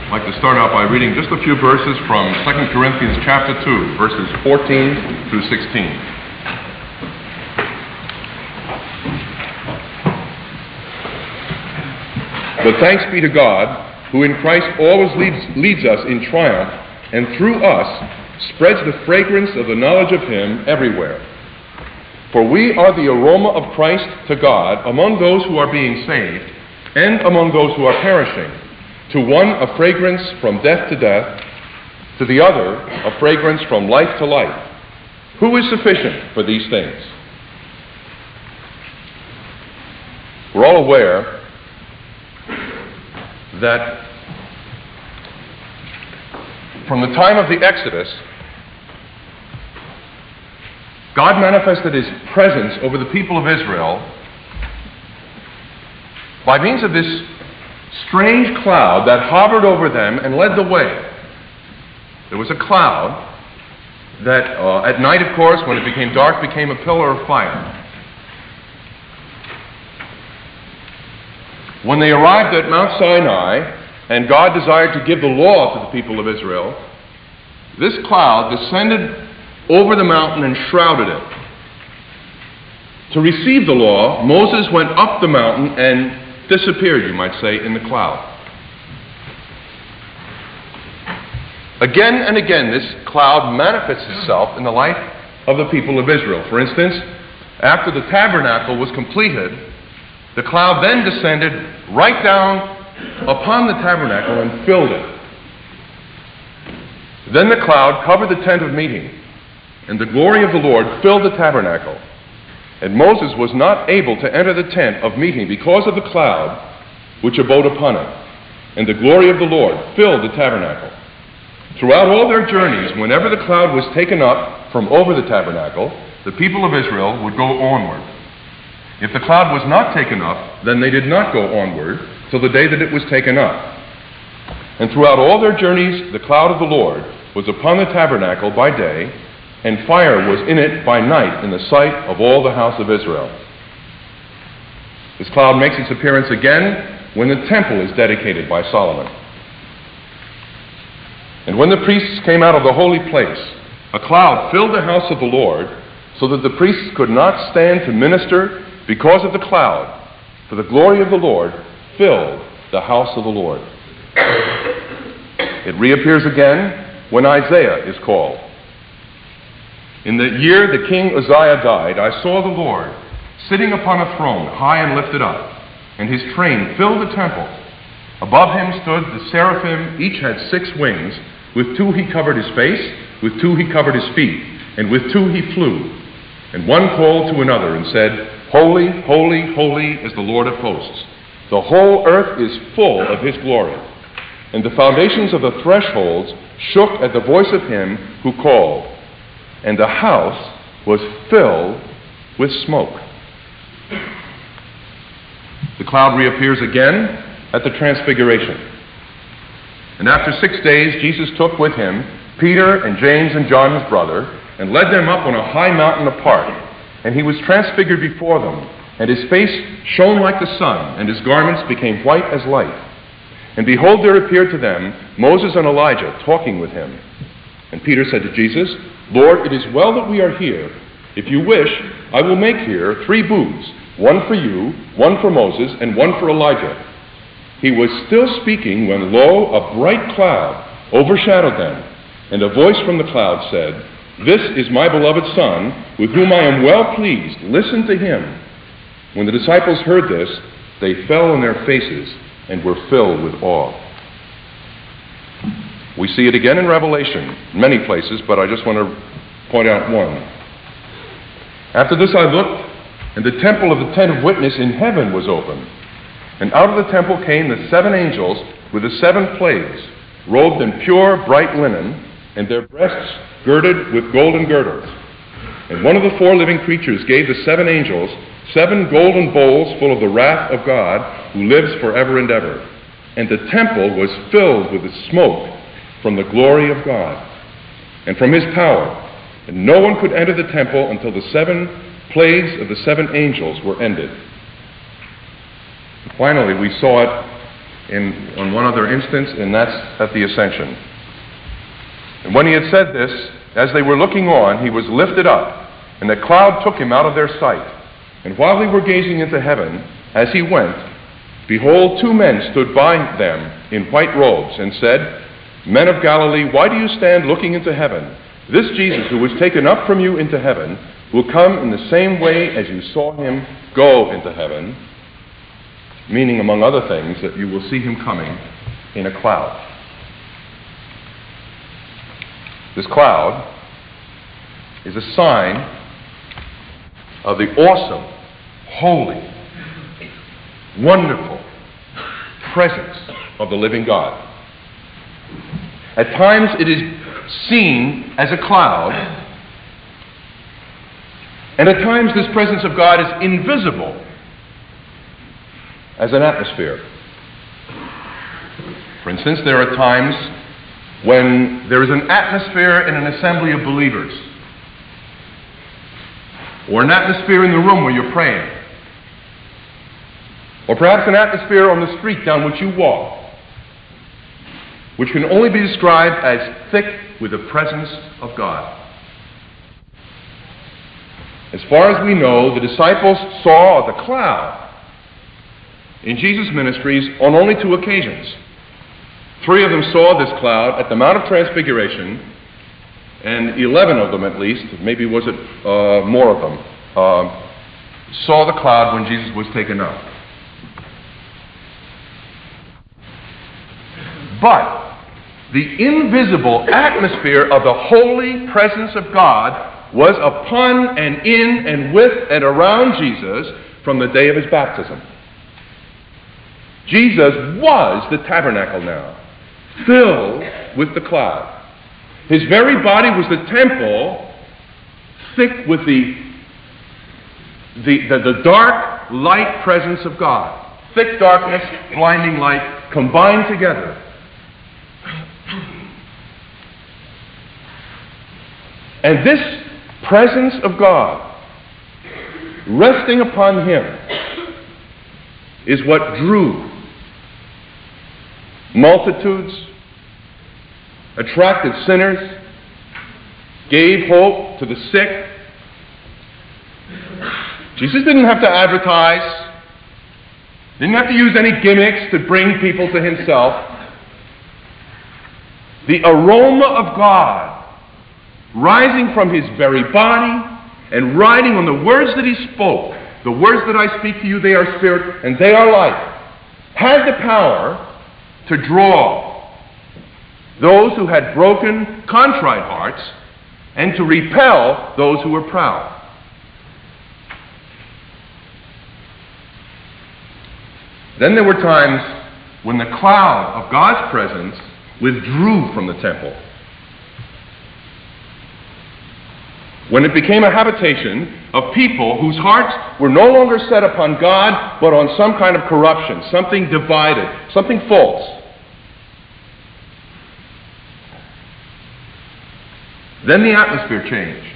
I'd like to start out by reading just a few verses from 2 Corinthians chapter 2, verses 14 through 16. But thanks be to God, who in Christ always leads us in triumph, and through us spreads the fragrance of the knowledge of Him everywhere. For we are the aroma of Christ to God among those who are being saved, and among those who are perishing. To one a fragrance from death to death, to the other a fragrance from life to life. Who is sufficient for these things? We're all aware that from the time of the Exodus, God manifested His presence over the people of Israel by means of this strange cloud that hovered over them and led the way. There was a cloud that at night, of course, when it became dark, became a pillar of fire. When they arrived at Mount Sinai and God desired to give the law to the people of Israel, this cloud descended over the mountain and shrouded it. To receive the law, Moses went up the mountain and disappeared, you might say, in the cloud. Again and again, this cloud manifests itself in the life of the people of Israel. For instance, after the tabernacle was completed, the cloud then descended right down upon the tabernacle and filled it. Then the cloud covered the tent of meeting, and the glory of the Lord filled the tabernacle. And Moses was not able to enter the tent of meeting because of the cloud which abode upon it. And the glory of the Lord filled the tabernacle. Throughout all their journeys, whenever the cloud was taken up from over the tabernacle, the people of Israel would go onward. If the cloud was not taken up, then they did not go onward till the day that it was taken up. And throughout all their journeys, the cloud of the Lord was upon the tabernacle by day, and fire was in it by night in the sight of all the house of Israel. This cloud makes its appearance again when the temple is dedicated by Solomon. And when the priests came out of the holy place, a cloud filled the house of the Lord, so that the priests could not stand to minister because of the cloud, for the glory of the Lord filled the house of the Lord. It reappears again when Isaiah is called. In the year the king Uzziah died, I saw the Lord sitting upon a throne, high and lifted up, and His train filled the temple. Above Him stood the seraphim, each had 6 wings. With 2 He covered His face, with 2 He covered His feet, and with 2 He flew. And one called to another and said, Holy, holy, holy is the Lord of hosts. The whole earth is full of His glory. And the foundations of the thresholds shook at the voice of Him who called. And the house was filled with smoke. The cloud reappears again at the Transfiguration. And after 6 days, Jesus took with Him Peter and James and John his brother, and led them up on a high mountain apart. And He was transfigured before them, and His face shone like the sun, and His garments became white as light. And behold, there appeared to them Moses and Elijah talking with Him. And Peter said to Jesus, Lord, it is well that we are here. If you wish, I will make here 3 booths, one for you, one for Moses, and one for Elijah. He was still speaking when, lo, a bright cloud overshadowed them, and a voice from the cloud said, This is my beloved Son, with whom I am well pleased. Listen to Him. When the disciples heard this, they fell on their faces and were filled with awe. We see it again in Revelation, many places, but I just want to point out one. After this I looked, and the temple of the tent of witness in heaven was opened. And out of the temple came the 7 angels with the 7 plagues, robed in pure, bright linen, and their breasts girded with golden girdles. And one of the 4 living creatures gave the 7 angels 7 golden bowls full of the wrath of God, who lives forever and ever. And the temple was filled with the smoke from the glory of God and from His power. And no one could enter the temple until the 7 plagues of the 7 angels were ended. Finally, we saw it on one other instance, and that's at the Ascension. And when he had said this, as they were looking on, he was lifted up, and the cloud took him out of their sight. And while they were gazing into heaven, as he went, behold, two men stood by them in white robes, and said, Men of Galilee, why do you stand looking into heaven? This Jesus, who was taken up from you into heaven, will come in the same way as you saw him go into heaven, meaning, among other things, that you will see him coming in a cloud. This cloud is a sign of the awesome, holy, wonderful presence of the living God. At times it is seen as a cloud, and at times this presence of God is invisible as an atmosphere. For instance, there are times when there is an atmosphere in an assembly of believers, or an atmosphere in the room where you're praying, or perhaps an atmosphere on the street down which you walk, which can only be described as thick with the presence of God. As far as we know, the disciples saw the cloud in Jesus' ministries on only 2 occasions. 3 of them saw this cloud at the Mount of Transfiguration, and 11 of them at least, maybe was it more of them, saw the cloud when Jesus was taken up. But the invisible atmosphere of the holy presence of God was upon and in and with and around Jesus from the day of his baptism. Jesus was the tabernacle now, filled with the cloud. His very body was the temple, thick with the dark light presence of God. Thick darkness, blinding light, combined together. And this presence of God resting upon him is what drew multitudes, attracted sinners, gave hope to the sick. Jesus didn't have to advertise, didn't have to use any gimmicks to bring people to himself. The aroma of God rising from his very body and riding on the words that he spoke. The words that I speak to you, they are spirit and they are life, had the power to draw those who had broken, contrite hearts and to repel those who were proud. Then there were times when the cloud of God's presence withdrew from the temple. When it became a habitation of people whose hearts were no longer set upon God, but on some kind of corruption, something divided, something false. Then the atmosphere changed.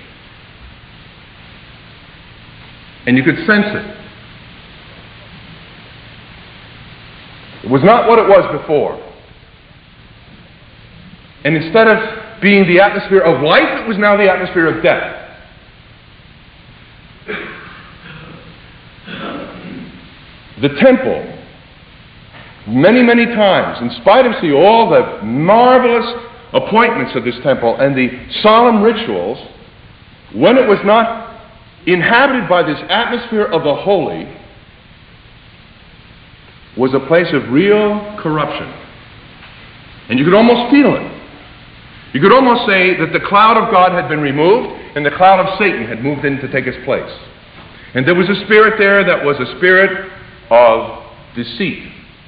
And you could sense it. It was not what it was before. And instead of being the atmosphere of life, it was now the atmosphere of death. The temple, many, many times, in spite of all the marvelous appointments of this temple and the solemn rituals, when it was not inhabited by this atmosphere of the holy, was a place of real corruption. And you could almost feel it. You could almost say that the cloud of God had been removed and the cloud of Satan had moved in to take its place. And there was a spirit there that was a spirit of deceit,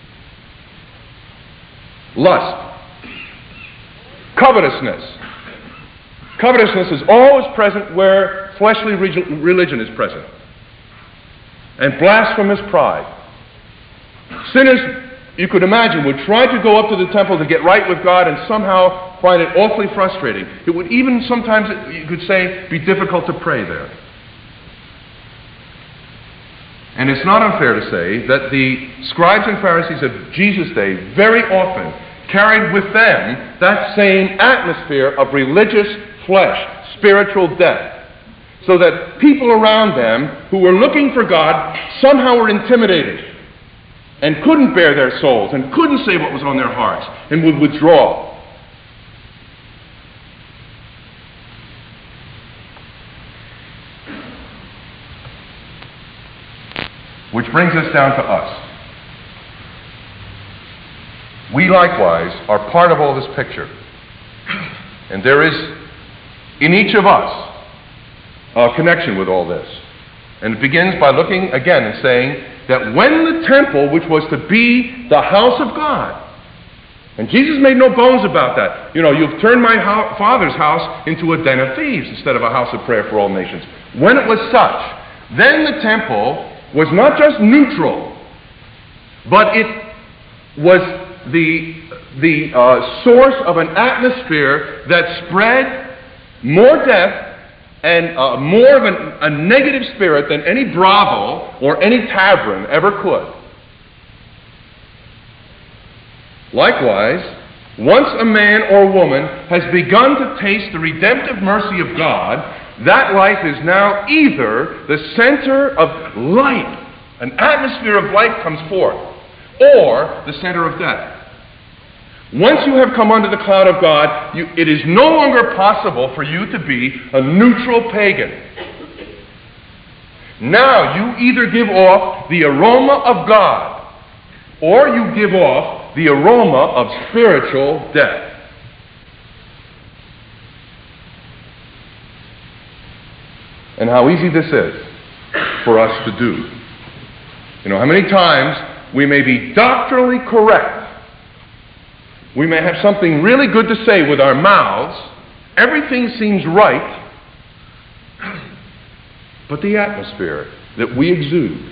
lust, covetousness. Covetousness is always present where fleshly religion is present. And blasphemous pride. Sinners, you could imagine, would try to go up to the temple to get right with God and somehow find it awfully frustrating. It would even sometimes, you could say, be difficult to pray there. And it's not unfair to say that the scribes and Pharisees of Jesus' day very often carried with them that same atmosphere of religious flesh, spiritual death, so that people around them who were looking for God somehow were intimidated and couldn't bare their souls and couldn't say what was on their hearts and would withdraw. Which brings us down to us. We likewise are part of all this picture. And there is in each of us a connection with all this. And it begins by looking again and saying that when the temple, which was to be the house of God, and Jesus made no bones about that. You've turned my Father's house into a den of thieves instead of a house of prayer for all nations. When it was such, then the temple was not just neutral, but it was the source of an atmosphere that spread more death and more of a negative spirit than any brothel or any tavern ever could. Likewise, once a man or woman has begun to taste the redemptive mercy of God, that life is now either the center of light, an atmosphere of light comes forth, or the center of death. Once you have come under the cloud of God, it is no longer possible for you to be a neutral pagan. Now you either give off the aroma of God, or you give off the aroma of spiritual death. And how easy this is for us to do. How many times we may be doctrinally correct. We may have something really good to say with our mouths. Everything seems right. But the atmosphere that we exude,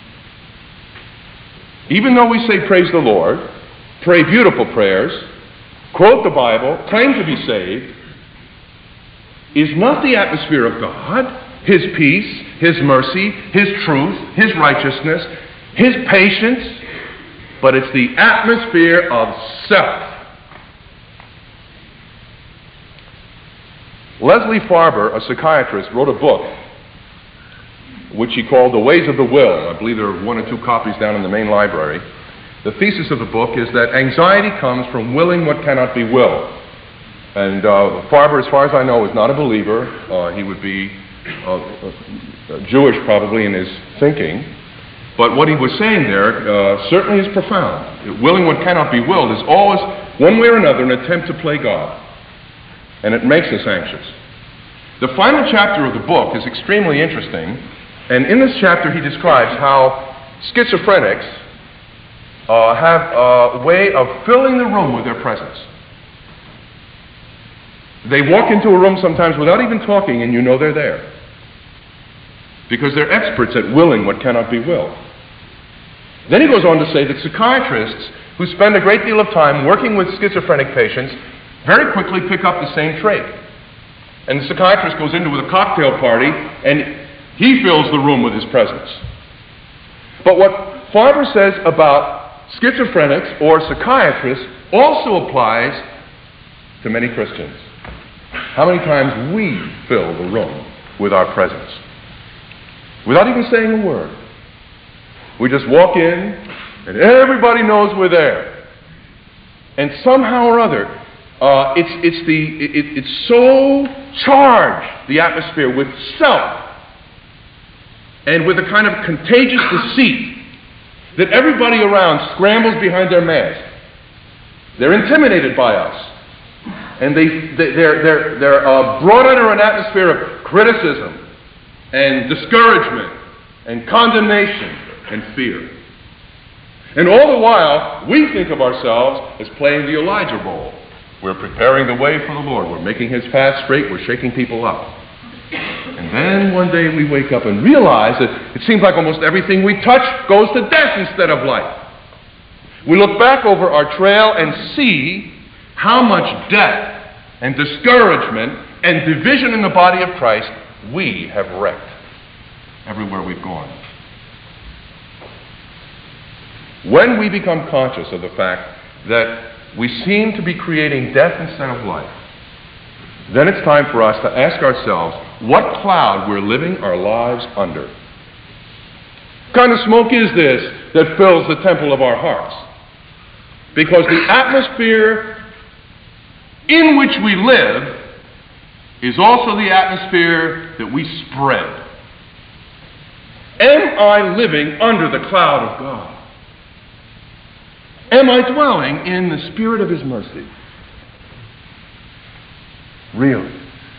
even though we say praise the Lord, pray beautiful prayers, quote the Bible, claim to be saved, is not the atmosphere of God, His peace, His mercy, His truth, His righteousness, His patience, but it's the atmosphere of self. Leslie Farber, a psychiatrist, wrote a book which he called The Ways of the Will. I believe there are 1 or 2 copies down in the main library. The thesis of the book is that anxiety comes from willing what cannot be willed. And Farber, as far as I know, is not a believer. He would be Jewish probably in his thinking. But what he was saying there certainly is profound. Willing what cannot be willed is always, one way or another, an attempt to play God. And it makes us anxious. The final chapter of the book is extremely interesting. And in this chapter he describes how schizophrenics have a way of filling the room with their presence. They walk into a room sometimes without even talking, and you know they're there. Because they're experts at willing what cannot be willed. Then he goes on to say that psychiatrists who spend a great deal of time working with schizophrenic patients very quickly pick up the same trait. And the psychiatrist goes into a cocktail party, and he fills the room with his presence. But what Farber says about schizophrenics or psychiatrists also applies to many Christians. How many times we fill the room with our presence without even saying a word. We just walk in and everybody knows we're there. And somehow or other, it's so charged, the atmosphere, with self and with a kind of contagious deceit that everybody around scrambles behind their mask. They're intimidated by us. And they're brought under an atmosphere of criticism and discouragement and condemnation and fear. And all the while, we think of ourselves as playing the Elijah role. We're preparing the way for the Lord. We're making His path straight. We're shaking people up. And then one day we wake up and realize that it seems like almost everything we touch goes to death instead of life. We look back over our trail and see how much death and discouragement and division in the body of Christ we have wrecked everywhere we've gone. when we become conscious of the fact that we seem to be creating death instead of life, then it's time for us to ask ourselves what cloud we're living our lives under. What kind of smoke is this that fills the temple of our hearts? Because the atmosphere in which we live is also the atmosphere that we spread. Am I living under the cloud of God? Am I dwelling in the Spirit of His mercy? Really?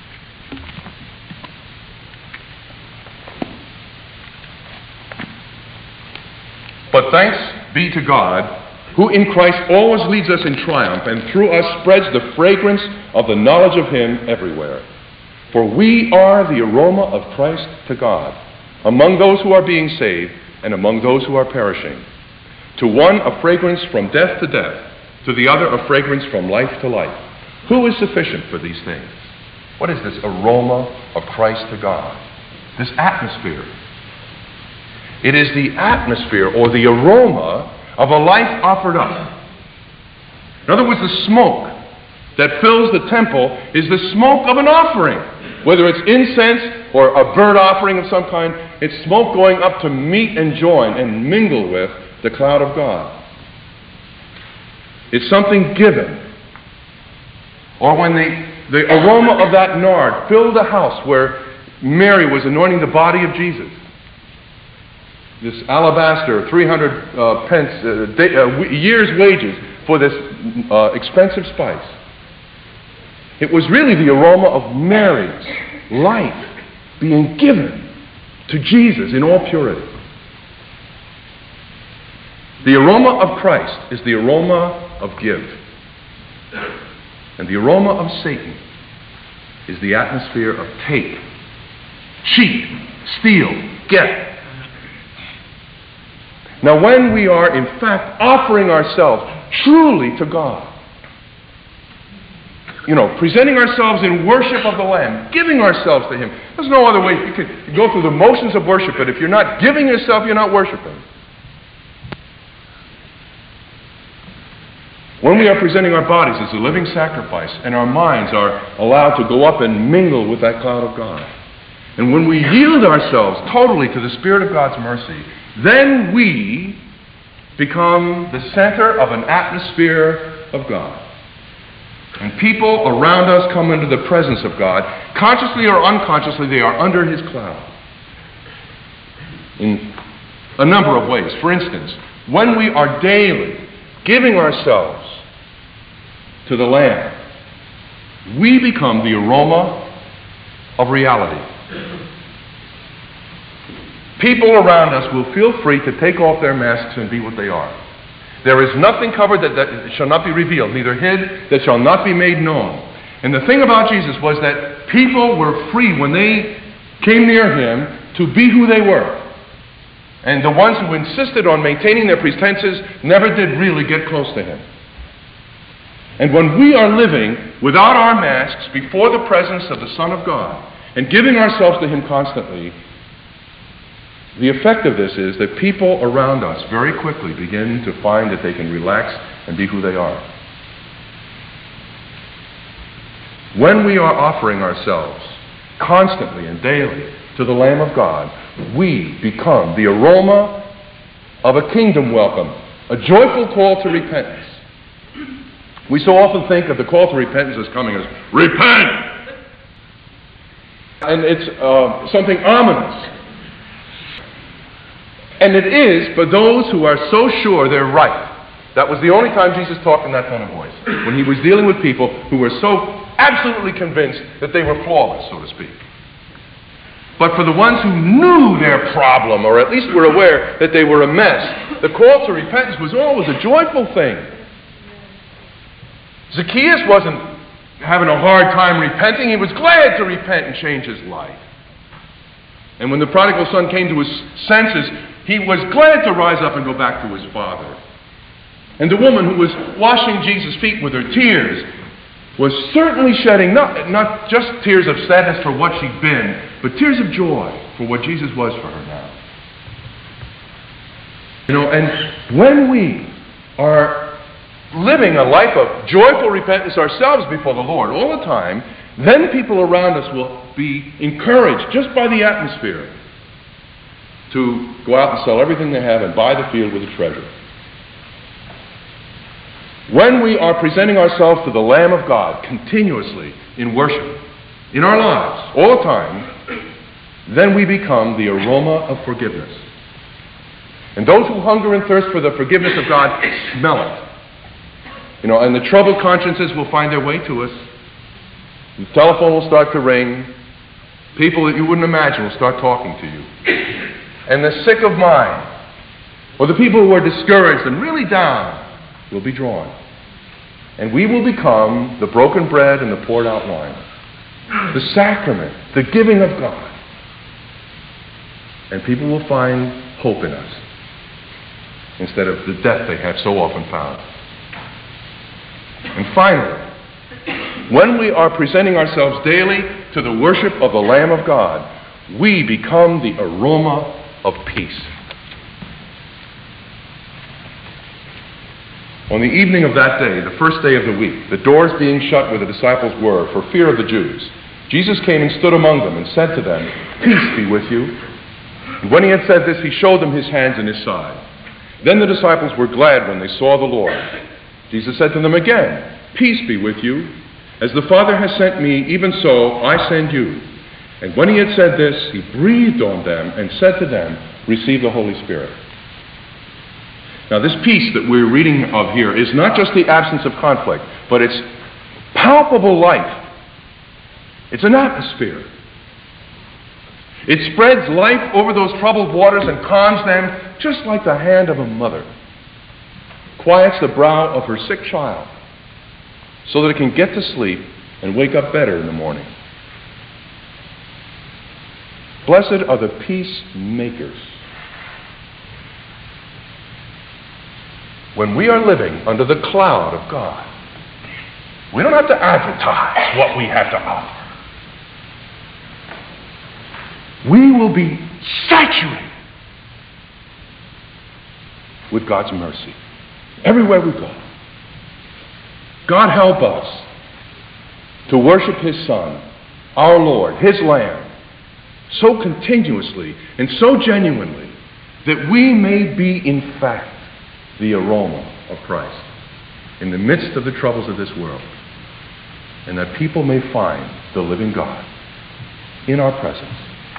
But thanks be to God, who in Christ always leads us in triumph and through us spreads the fragrance of the knowledge of Him everywhere. For we are the aroma of Christ to God, among those who are being saved and among those who are perishing. To one a fragrance from death to death, to the other a fragrance from life to life. Who is sufficient for these things? What is this aroma of Christ to God? This atmosphere. It is the atmosphere or the aroma of a life offered up. In other words, the smoke that fills the temple is the smoke of an offering. Whether it's incense or a burnt offering of some kind, it's smoke going up to meet and join and mingle with the cloud of God. It's something given. Or when the aroma of that nard filled the house where Mary was anointing the body of Jesus. This alabaster, 300 pence, year's wages for this expensive spice. It was really the aroma of Mary's life being given to Jesus in all purity. The aroma of Christ is the aroma of give. And the aroma of Satan is the atmosphere of take, cheat, steal, get. Now, when we are in fact offering ourselves truly to God, presenting ourselves in worship of the Lamb, giving ourselves to Him. There's no other way. You can go through the motions of worship, but if you're not giving yourself, you're not worshiping. When we are presenting our bodies as a living sacrifice and our minds are allowed to go up and mingle with that cloud of God, and when we yield ourselves totally to the Spirit of God's mercy, then we become the center of an atmosphere of God. And people around us come into the presence of God. Consciously or unconsciously, they are under His cloud. In a number of ways. For instance, when we are daily giving ourselves to the Lamb, we become the aroma of reality. People around us will feel free to take off their masks and be what they are. There is nothing covered that shall not be revealed, neither hid that shall not be made known. And the thing about Jesus was that people were free when they came near Him to be who they were. And the ones who insisted on maintaining their pretenses never did really get close to Him. And when we are living without our masks before the presence of the Son of God and giving ourselves to Him constantly, the effect of this is that people around us very quickly begin to find that they can relax and be who they are. When we are offering ourselves constantly and daily to the Lamb of God, we become the aroma of a kingdom welcome, a joyful call to repentance. We so often think of the call to repentance as coming as, repent! And it's something ominous. And it is for those who are so sure they're right. That was the only time Jesus talked in that tone of voice, when He was dealing with people who were so absolutely convinced that they were flawless, so to speak. But for the ones who knew their problem, or at least were aware that they were a mess, the call to repentance was always a joyful thing. Zacchaeus wasn't having a hard time repenting. He was glad to repent and change his life. And when the prodigal son came to his senses, he was glad to rise up and go back to his father. And the woman who was washing Jesus' feet with her tears was certainly shedding not just tears of sadness for what she'd been, but tears of joy for what Jesus was for her now. And When we are living a life of joyful repentance ourselves before the Lord all the time, then people around us will be encouraged just by the atmosphere to go out and sell everything they have and buy the field with the treasure. When we are presenting ourselves to the Lamb of God continuously in worship, in our lives, all the time, then we become the aroma of forgiveness. And those who hunger and thirst for the forgiveness of God smell it. And the troubled consciences will find their way to us. The telephone will start to ring. People that you wouldn't imagine will start talking to you. And the sick of mind, or the people who are discouraged and really down, will be drawn. And we will become the broken bread and the poured out wine. The sacrament, the giving of God. And people will find hope in us instead of the death they have so often found. And finally, when we are presenting ourselves daily to the worship of the Lamb of God, we become the aroma of peace. On the evening of that day, the first day of the week, the doors being shut where the disciples were for fear of the Jews, Jesus came and stood among them and said to them, "Peace be with you." And when he had said this, he showed them his hands and his side. Then the disciples were glad when they saw the Lord. Jesus said to them again, "Peace be with you. As the Father has sent me, even so I send you." And when he had said this, he breathed on them and said to them, "Receive the Holy Spirit." Now, this peace that we're reading of here is not just the absence of conflict, but it's palpable life. It's an atmosphere. It spreads life over those troubled waters and calms them just like the hand of a mother quiets the brow of her sick child so that it can get to sleep and wake up better in the morning. Blessed are the peacemakers. When we are living under the cloud of God, we don't have to advertise what we have to offer. We will be saturated with God's mercy everywhere we go. God help us to worship His Son, our Lord, His Lamb, so continuously and so genuinely that we may be, in fact, the aroma of Christ in the midst of the troubles of this world, and that people may find the living God in our presence.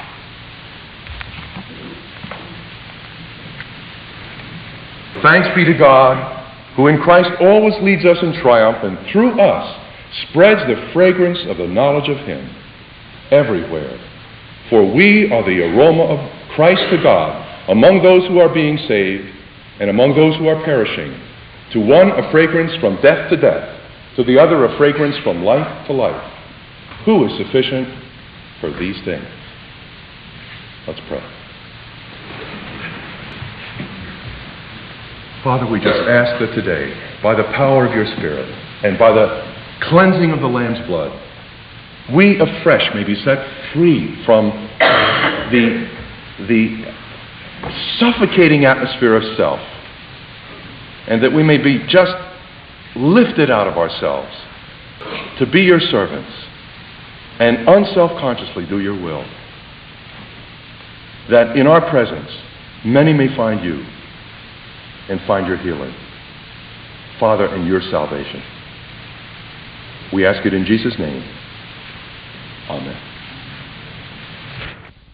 Thanks be to God, who in Christ always leads us in triumph and through us spreads the fragrance of the knowledge of Him everywhere. For we are the aroma of Christ to God among those who are being saved and among those who are perishing. To one a fragrance from death to death, to the other a fragrance from life to life. Who is sufficient for these things? Let's pray. Father, we just ask that today, by the power of your Spirit and by the cleansing of the Lamb's blood, we afresh may be set free from the suffocating atmosphere of self, and that we may be just lifted out of ourselves to be your servants and unselfconsciously do your will, that in our presence many may find you and find your healing, Father, and your salvation. We ask it in Jesus' name. Amen.